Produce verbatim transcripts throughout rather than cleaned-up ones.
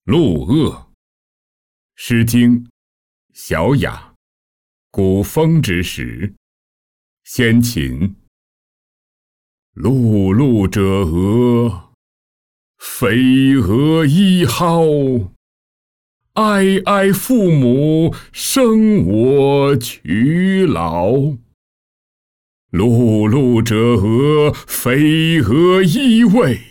陆鄂，诗经·小雅，古风之始。先秦。碌碌者鹅，飞蛾一蒿。哀哀父母，生我劬劳。碌碌者鹅，飞蛾一喂。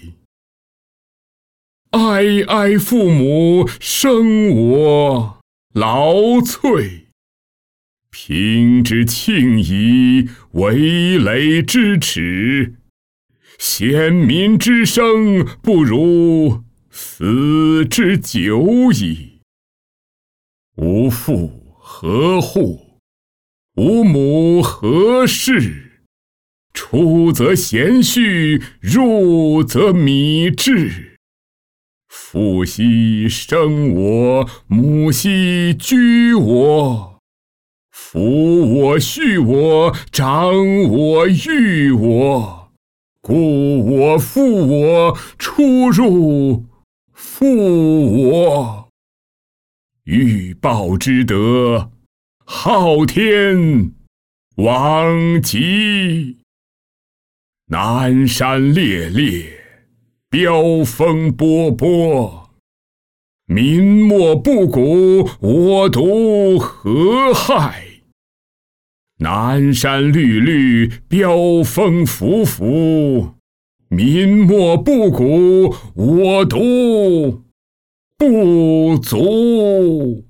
哀哀父母，生我劳瘁。平之庆矣，为累之耻。先民之生，不如死之久矣。无父何户？无母何事？出则贤婿，入则米质。父兮生我，母兮居我。抚我畜我，长我育我，故我复我，出入复我。欲报之德，昊天罔极。南山烈烈，飙风波波。民莫不古，我独何害？南山绿绿，飙风拂拂。民莫不古，我独不足。